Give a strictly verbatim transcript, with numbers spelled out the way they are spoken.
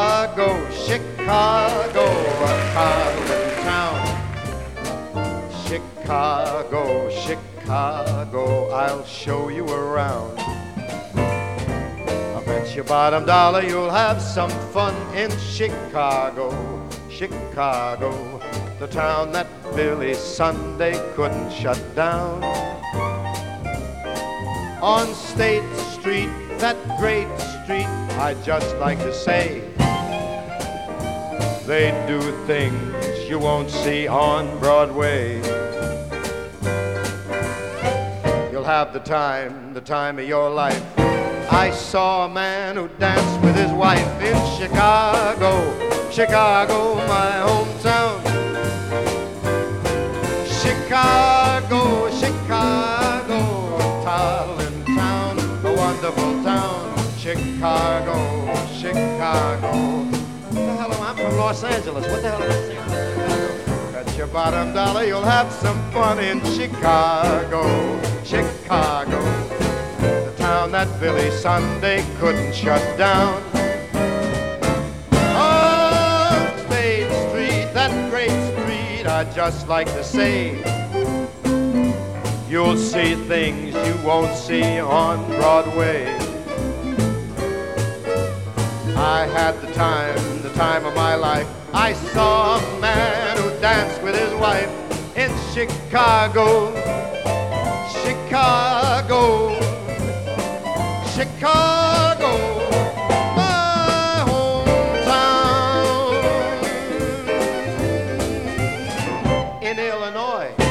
Chicago, Chicago, a college town. Chicago, Chicago, I'll show you around. I bet your bottom dollar you'll have some fun in Chicago, Chicago, the town that Billy Sunday couldn't shut down. On State Street, that great street, I'd just like to say, they do things you won't see on Broadway. You'll have the time, the time of your life. I saw a man who danced with his wife in Chicago, Chicago, my hometown. Chicago, Chicago, a toddling town, a wonderful town. Chicago, Chicago. What the hell am I? I'm from Los Angeles. What the hell am I saying? Bet your bottom dollar you'll have some fun in Chicago, Chicago, the town that Billy Sunday couldn't shut down. On State Street, that great street, I'd just like to say, you'll see things you won't see on Broadway. I had the time, the time of my life. I saw a man who danced with his wife in Chicago, Chicago, Chicago, my hometown. In Illinois,